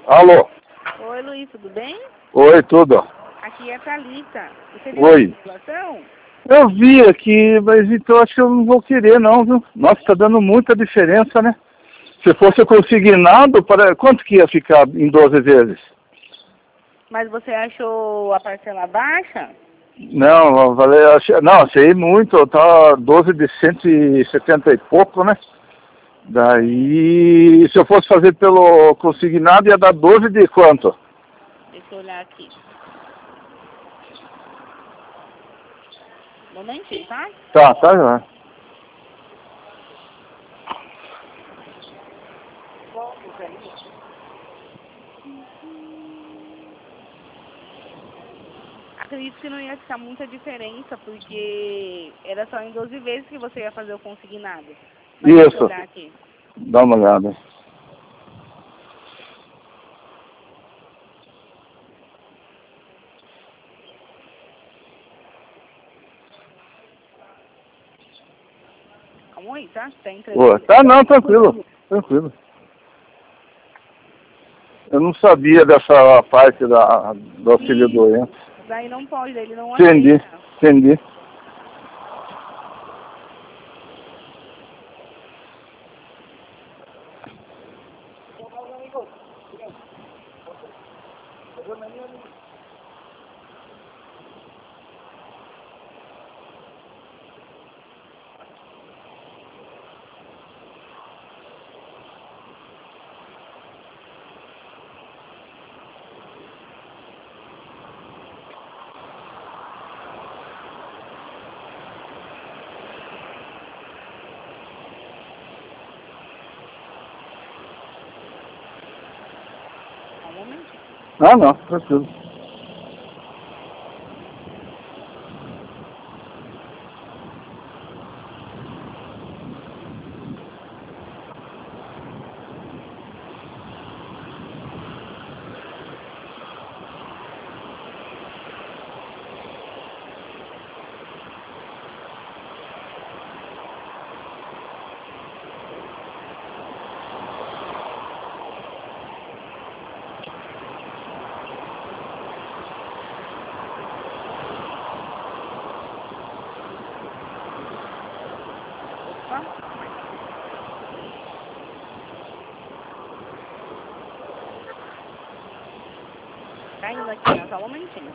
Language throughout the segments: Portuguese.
Alô? Oi, Luiz, tudo bem? Oi, tudo. Aqui é a Thalita. Você viu Oi. a situação? Eu vi aqui, mas então acho que eu não vou querer não, viu? Nossa, tá dando muita diferença, né? Se fosse consignado, quanto que ia ficar em 12 vezes? Mas você achou a parcela baixa? Não, achei muito, tá 12 de 170 e pouco, né? Daí, se eu fosse fazer pelo consignado, ia dar 12 de quanto? Deixa eu olhar aqui. Um momentinho, tá? Tá, já. Acredito que não ia ficar muita diferença, porque era só em 12 vezes que você ia fazer o consignado. Mas deixa eu Isso, olhar aqui. dá uma olhada. Calma aí, tá? Tá entrando. Boa. Tá, não, tranquilo. Eu não sabia dessa parte do auxílio doença. Daí não pode, daí ele não Entendi. aceita. Um momentinho. Ah, não, tranquilo. Opa. Tá indo aqui, né? Só um momentinho.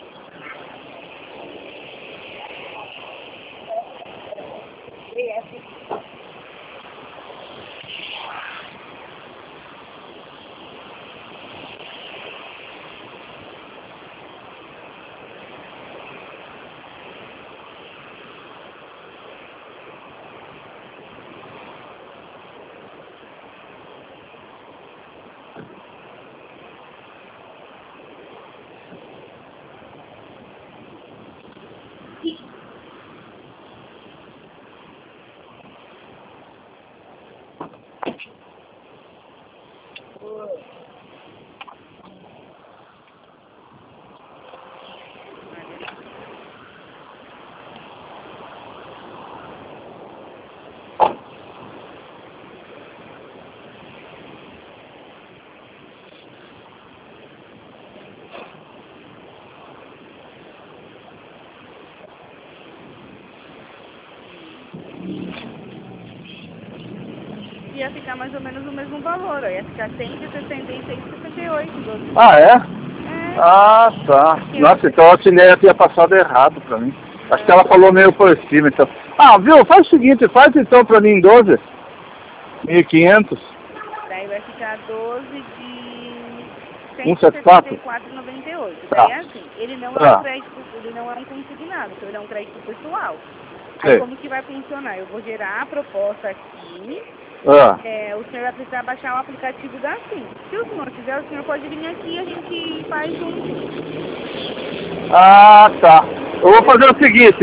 Ia ficar mais ou menos o mesmo valor, ó. Ia ficar 166,68. 12 vezes. Ah, é? É. Ah, tá. Nossa, então a auxiliar tinha passado errado pra mim. Acho que ela falou meio por cima, então. Ah, viu? Faz o seguinte, faz então pra mim em 12. 1.500. Daí vai ficar 12 de 174. 174,98. Tá. Daí é assim, ele não é Tá. um crédito, ele não é um consignado, então ele é um crédito pessoal. Aí Sei. como que vai funcionar? Eu vou gerar a proposta aqui, Ah, o senhor vai precisar baixar o aplicativo da Sim. Se o senhor quiser, o senhor pode vir aqui e a gente faz junto. ah, tá. Eu vou fazer o seguinte,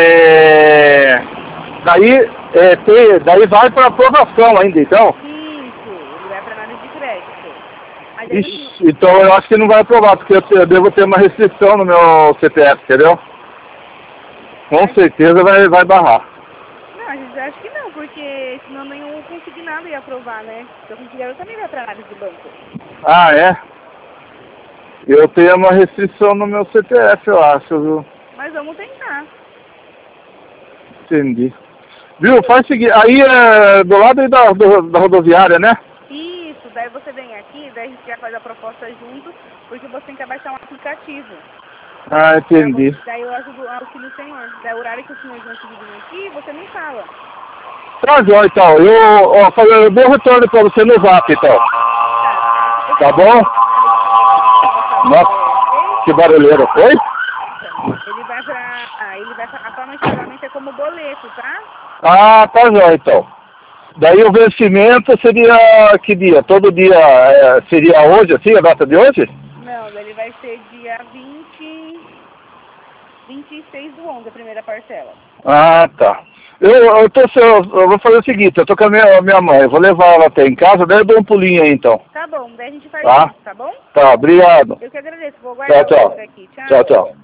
daí vai para aprovação ainda, então. Isso, ele vai para análise de crédito. Mas aí o senhor... Ixi, então eu acho que não vai aprovar, porque eu devo ter uma restrição no meu CPF, entendeu? Com certeza vai barrar. Não, a gente acha que não, porque senão nenhum consignado ia aprovar, né? Porque o consignado também vai para análise do banco. Ah, é? Eu tenho uma restrição no meu CPF, eu acho, viu? Mas vamos tentar. Entendi. Viu? Faz o seguinte, aí é do lado aí da rodoviária, né? Isso, daí você vem aqui, daí a gente já faz a proposta junto, porque você tem que baixar um aplicativo. Ah, entendi. Daí eu auxilio o senhor. Daí o horário que o senhor vai vir aqui, você me fala. Tá, Jó, então. Eu dou retorno pra você no Zap, então. Tá bom? Nossa, que barulheira. Oi? A forma de pagamento é como boleto, tá? Ah, tá, Jó, então. Daí o vencimento seria que dia? Todo dia seria hoje, assim, a data de hoje? Não, ele vai ser dia 26 do 11, a primeira parcela. Ah, tá. Eu vou fazer o seguinte, eu tô com a minha mãe, eu vou levar ela até em casa, daí eu dou um pulinho aí, então. Tá bom, daí a gente faz Tá? isso, tá bom? Tá, obrigado. Eu que agradeço, vou guardar Tchau, você aqui. tchau. Tchau, tchau.